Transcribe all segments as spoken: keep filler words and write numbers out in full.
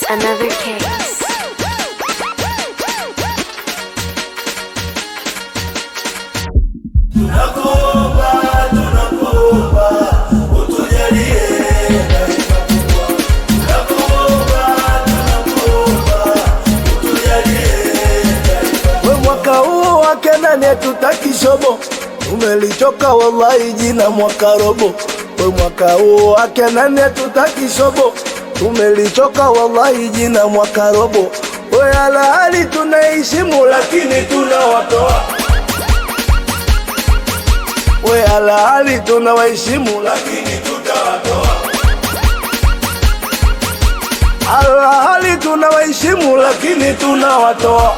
another case. Tunakuomba, tunakuomba, utujalie taifa kubwa. Tunakuomba, tunakuomba, utujalie taifa kubwa. We mwaka huu wake nani hatutaki shobo, umelichoka wallahi jina mwaka robo. We mwaka huu wake nani hatutaki shobo, umelichoka wallahi jina mwaka robo. We ala hali tunaheshimu lakini tunawatoa. We ala hali tunawaheshimu lakini tutawatoa. Ala hali tunawaheshimu lakini tunawatoa.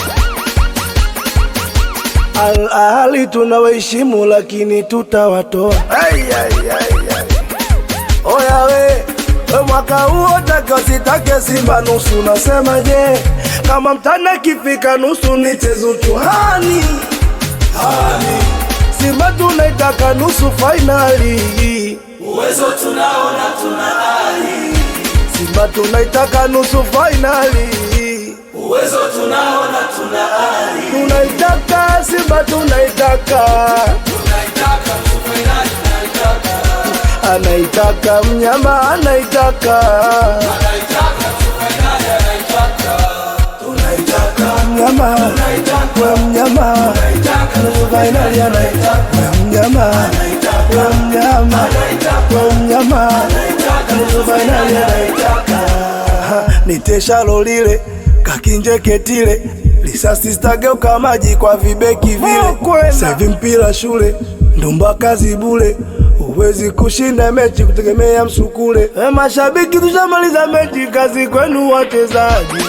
Ala hali tunawaheshimu lakini tutawatoa. Ay, ay, ay, ay. Oya we, we mwaka huo take usitake Simba nusu. Nasema je, kama mtana kifika nusu nichezo tuhani hani. Simba tunaitaka nusu finali, uwezo tunaona tuna ari. Simba tunaitaka nusu finali, uwezo tunaona tuna ari. Tunaitaka Simba tunaitaka, tunaitaka nusu finali tunaitaka. Anaitaka mnyama anaitaka, anaitaka nusu finali anaitaka. Tunaitaka mnyama, tunaitaka mnyama, tunaitaka nusu finali anaitaka. Mnyama, anaitaka mnyama, anaitaka mnyama, anaitaka nusu finali anaitaka. Nitesha lolile kakinje ketile, lisasi stageuka maji kwa vibeki vile. Savi mpira shule ndumba kazi bule, uwezi kushinda mechi kutegemea msukule. E mashabiki tushamaliza mechi, kazi kwenu wachezaji.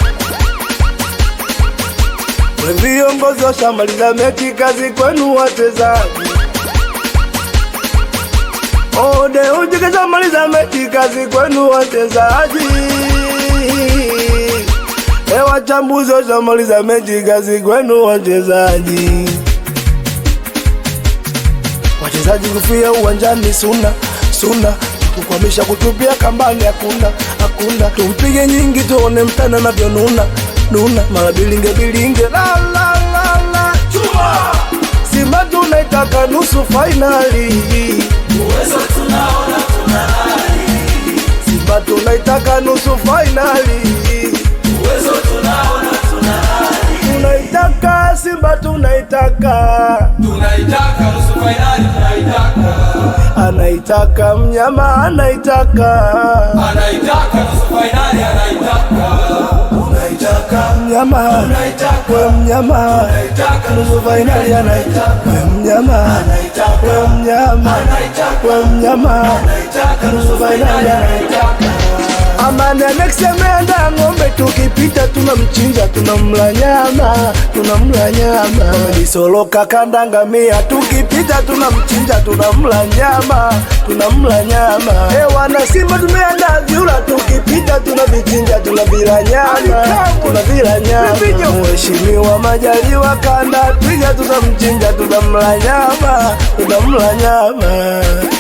We viongozi washamaliza mechi, kazi kwenu wachezaji. Ode uji kashamaliza mechi, kazi kwenu wachezaji. E wachambuzi washamaliza mechi, kazi kwenu wachezaji. Wachezaji kufia uwanjani suna suna, kukwamisha kutupia kambani hakuna hakuna. Tumpige nyingi tuone mtana navyonuna nuna, mara bilinge bilinge la la la la chuma. Simba tunaitaka nusu finali, uwezo tunaona tuna ari. Simba tunaitaka nusu finali, uwezo tunaona tuna ari. Tunaitaka Simba tunaitaka, tunaitaka nusu finali tunaitaka. Anaitaka mnyama anaitaka, anaitaka nusu finali anaitaka. Unaitaka mnyama, unaitaka mnyama, unaitaka nusu finali anaitaka. Mnyama, anaitaka mnyama, anaitaka mnyama, anaitaka nusu finali anaitaka. Amani anaksemenda ng'ombe tukipita tunamchinja tunamla nyama, tunamla nyama. Nisoloka kandanga mia tukipita tunamchinja tunamla nyama, tunamla nyama. E wana Simba tumeanda vyura tukipita tunavichinja tunavila nyama, tunavila nyama. Mheshimiwa Majaliwa kanda twiga tunamchinja tunamla nyama, tunamla nyama.